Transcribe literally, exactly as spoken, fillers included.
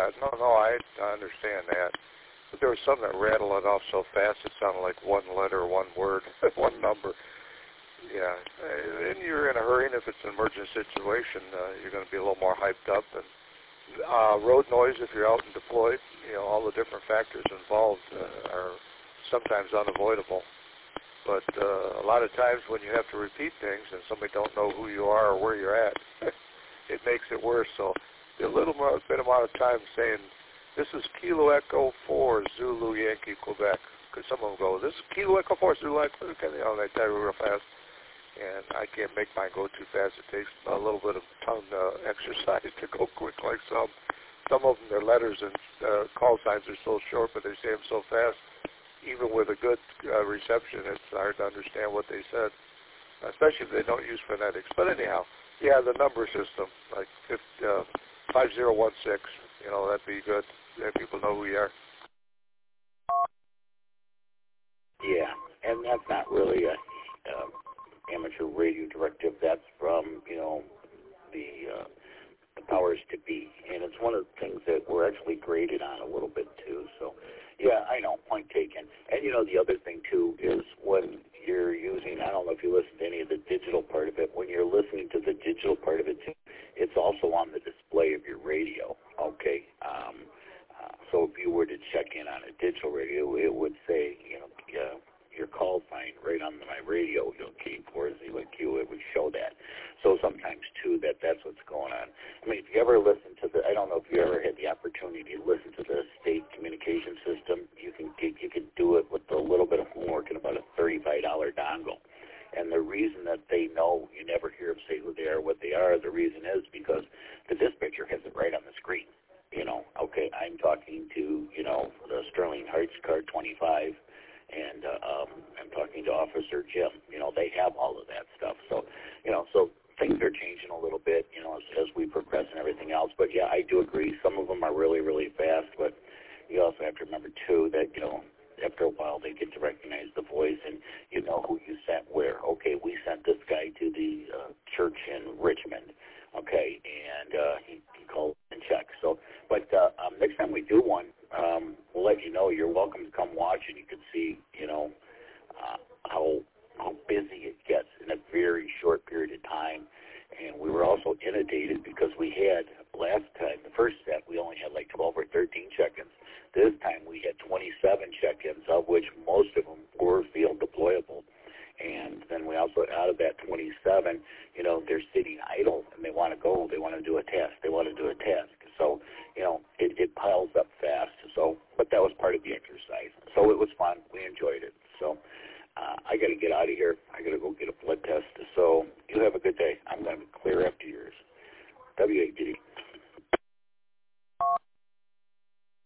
yeah, no, no, I, I understand that. But there was some that rattled it off so fast it sounded like one letter, one word, one number. Yeah, and you're in a hurry, and if it's an emergent situation, uh, you're going to be a little more hyped up. And uh, road noise, if you're out and deployed, you know, all the different factors involved uh, are sometimes unavoidable. But uh, a lot of times when you have to repeat things and somebody don't know who you are or where you're at, it makes it worse. So a little more, bit amount of time saying, this is Kilo Echo four, Zulu Yankee, Quebec. Because some of them go, this is Kilo Echo four, Zulu Yankee, Quebec. You know, they tell you real fast. And I can't make mine go too fast. It takes a little bit of tongue uh, exercise to go quick like some. Some of them, their letters and uh, call signs are so short, but they say them so fast. Even with a good uh, reception, it's hard to understand what they said, especially if they don't use phonetics. But anyhow, yeah, the number system, like uh, five zero one six, you know, that'd be good. Let people know who you are. Yeah, and that's not really a um, amateur radio directive. That's from, you know, the, uh, the powers to be. And it's one of the things that we're actually graded on a little bit, too. So, yeah, I know, point taken. And, you know, the other thing, too, is when you're using, I don't know if you listen to any of the digital part of it, when you're listening to the digital part of it, too, it's also on the display of your radio, okay? Um, uh, so if you were to check in on a digital radio, it would say, you know, uh, your call sign right on my radio, you know, K four Z Q, it would show that. So sometimes, too, that that's what's going on. I mean, if you ever listen to the, I don't know if you ever had the opportunity to listen to the state communication system, you can you can do it with a little bit of homework and about a thirty-five dollars dongle. And the reason that they know you never hear them say who they are, what they are, the reason is because the dispatcher has it right on the screen. You know, okay, I'm talking to, you know, the Sterling Heights car twenty-five, and uh, um, I'm talking to Officer Jim. You know, they have all of that stuff. So, you know, so things are changing a little bit, you know, as, as we progress and everything else. But, yeah, I do agree. Some of them are really, really fast. But you also have to remember, too, that, you know, after a while they get to recognize the voice and you know who you sent where. Okay, we sent this guy to the uh, church in Richmond, okay, and uh, he, he called and checked. So, but uh, um, next time we do one, um, we'll let you know. You're welcome to come watch, and you can see, you know, uh, how how busy it gets in a very short period of time. And we were also inundated because we had, last time, the first set, we only had like twelve or thirteen check-ins. This time we had twenty-seven check-ins, of which most of them were field deployable. And then we also, out of that twenty-seven, you know, they're sitting idle and they want to go, they want to do a test, they want to do a task. So, you know, it, it piles up fast. So, but that was part of the exercise. So it was fun. We enjoyed it. So uh, I got to get out of here. I got to go get a blood test. So you have a good day. I'm going to clear after yours. W A D D.